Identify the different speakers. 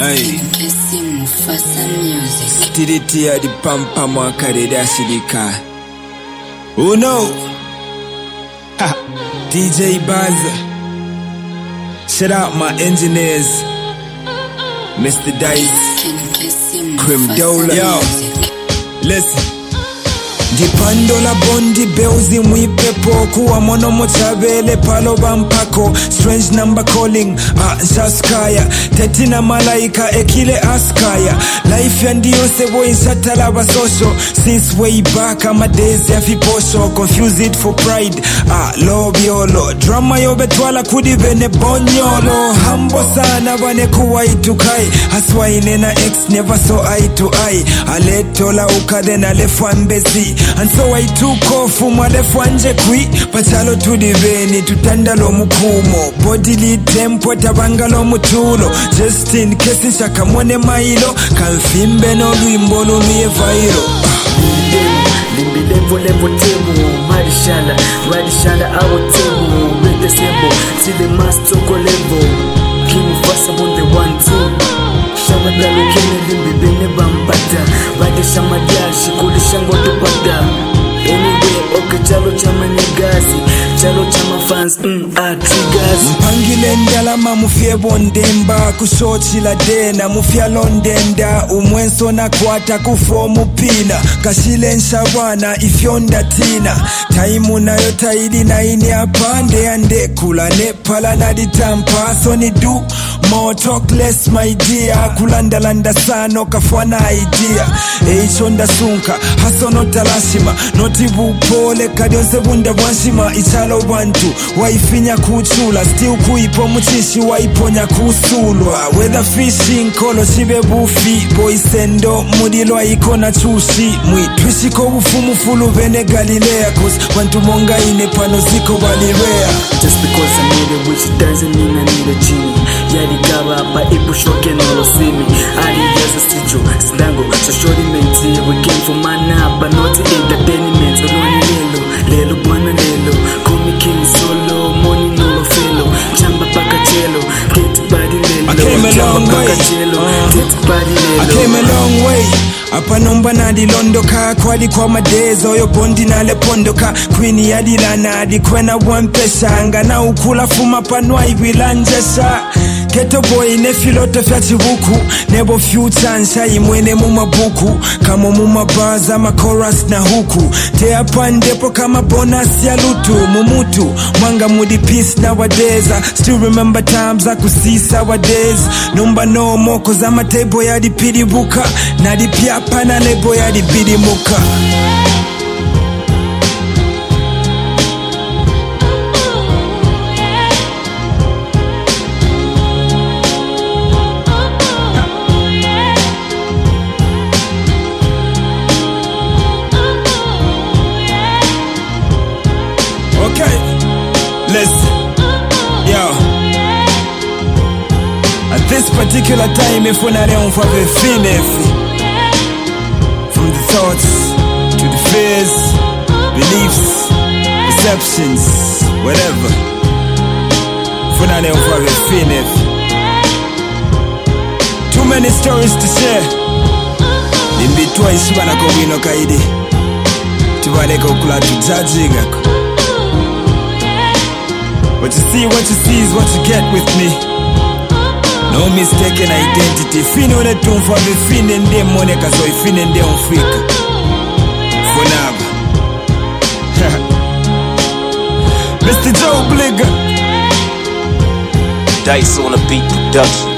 Speaker 1: Hey. Stiriti ya di pampa mwakare da shirika. Oh no. Ha. DJ Buzz. Shout out my engineers. Mr. Dice. Crim Dola. Yo. Listen. Dipando la bondi beuzi mwipepo kuwa mono mochabele palo bampako. Strange number calling shaskaya tetina malaika ekile askaya. Life ya ndiyo sebo inshatala basosho. Since way back ama days ya fiposho. Confuse it for pride love yolo. Drama yobe twala kudi bene bonyolo. Hambo sana bane kuwa itukai. Haswa inena ex never saw eye to eye. Aletola ukade na lefambezi. And so I took off mwalefu anje kui. Pachalo tudiveni tutandalo mukumo. Bodily tempo tabangalo mutulo. Just in case shakamone mailo. Kanfimbe no luimbo lumiye vairo.
Speaker 2: Limbi levo temu. Radishala awo temu. Make the symbol. See the master ko levo. King fast on the 1-2. Shabada lukene limbi bene bambata. Radisha madiashi kulishango tupata. Anyway, okay, chalo chama negazi. Chalo chama fans, triggers.
Speaker 1: Mpangile ndalama mufie bondemba. Kushochi la dena mufia londenda. Umwenso na kwata kufomu pina. Kashile nshabana ifyonda tina. Taimu na yota ili na ini apande. Ande kula nepala na ditampa. So ni do more talk less my dear. Kulandalanda sano kafwana idea. Eichonda sunka hasono talashima. Notibu pole kadionse bunda bwanshima. Ichalo bantu waifinya kuchula. Still kuipo muchishi waiponya kusulwa. Weather fishing kolo shibe bufi. Boysendo mudilwa ikona chushi. Mwitwishiko ufumu fulu vene Galilea. Cause bantu monga ine pano ziko balirea.
Speaker 2: Just because I need a witch doesn't mean I need a genie. Yadi gaba hapa ipu shoke nolo simi. Ali yaza stijo sindango shashori menti. We came for mana but not entertainment. So lelo bwana lelo. Komi king solo money no fellow. Chamba paka chelo get body lelo.
Speaker 1: I came a long way. I came a long way. Apa nomba na di londoka. Kwadi kwa madezo oyo bondi na le pondoka. Queenie ya di lana adi kwena wampesha. Anga na ukula fuma panwa ibilanjesha. Keto boy ne filoto fya chibuku. Nebo future nsha imwene mumabuku. Kamo mumabaza ma chorus na huku. Te apandepo kama bonus ya lutu. Mumutu mwanga mudi peace nowadays. Still remember times akusisa nowadays. Numba no more cause ama table ya di pidi buka. Na di piapa na lebo ya di bidi muka. Okay, listen, yo. At this particular time, if we're not on for the feeling, from the thoughts to the fears, beliefs, perceptions, whatever. If we're not on for the feeling, too many stories to share. Nimbi twice bana ko wino kaidi. Tubale ko kula tujajinga. What you see is what you get with me. No mistaken identity. Fino ne tumfa be fine nde moneka so ifine nde onfika. Fonaba. Mr. Joe Bligger.
Speaker 3: Dice on a beat production.